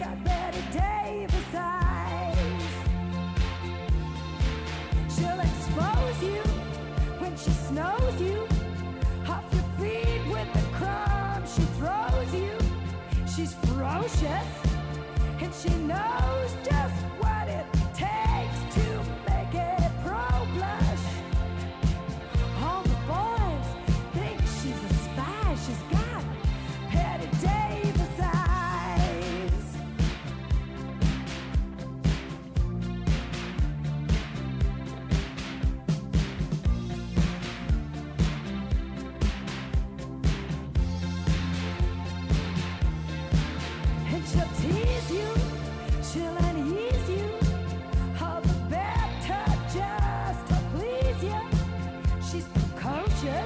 got Betty Davis eyes. She'll expose you when she snows you off your feet with the crumbs she throws you. She's ferocious and she knows just what it takes to make a pro blush. All the boys think she's a spy. She's got Betty Davis eyes. And she'll tease you